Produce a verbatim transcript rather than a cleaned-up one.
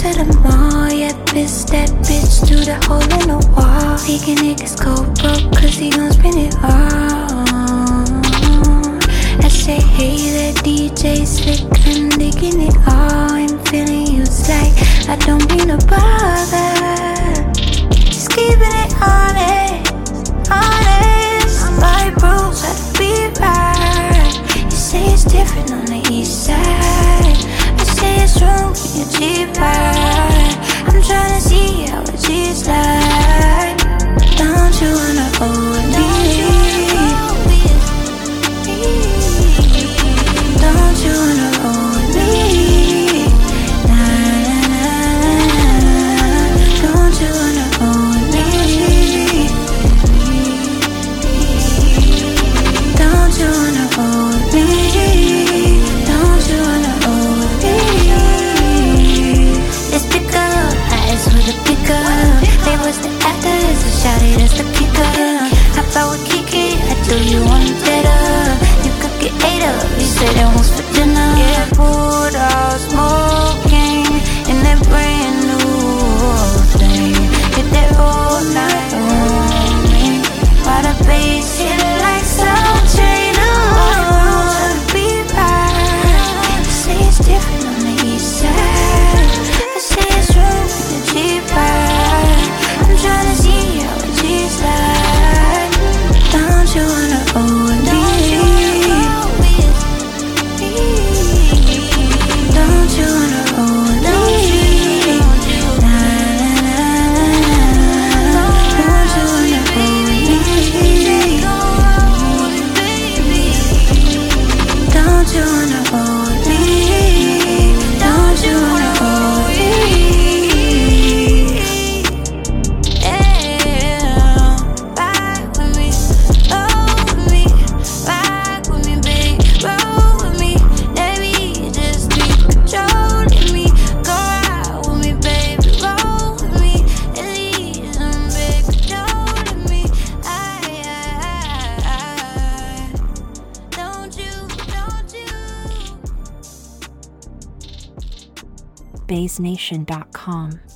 to the mall, yeah, bitch, that bitch through the hole in the wall. Making niggas go broke, cause he gon' spend it all. I say, hey, that D J slick, I'm digging it all. I'm feeling used like I don't mean to bother. Just keeping it honest, honest. My rules had to be right. You say it's different on the east side. I say it's wrong when you're cheaper. I'm tryna see how it G's like. Don't you wanna hold me? Don't you wanna hold me? Nah, nah, nah. Don't you wanna hold me? Don't you wanna hold me? Don't you wanna hold me? Let's pick up, eyes with a pick up. They was the actors, so shouted as the kicker. How about we kick it? I do you want better? You could get ate up, you said it was for dinner. Yeah, pulled out smoking in that brand new thing. Hit that all night on me. Why the bass hit like some chain on be right. I say it's different on the east side. I say it's wrong when you're cheaper. I'm tryna see how it G's like. Don't you wanna hold me? Don't you wanna hold me? Nah, nah, nah. Don't you wanna hold me? Don't you wanna hold me? Don't you wanna hold me? Yeah, ride with me, roll with me, ride with me, babe, roll with me. Baby, just be controlling me. Go ride with me, baby, roll with me. At least I'm big controlling me. I, I, I, don't you, don't you? bays nation dot com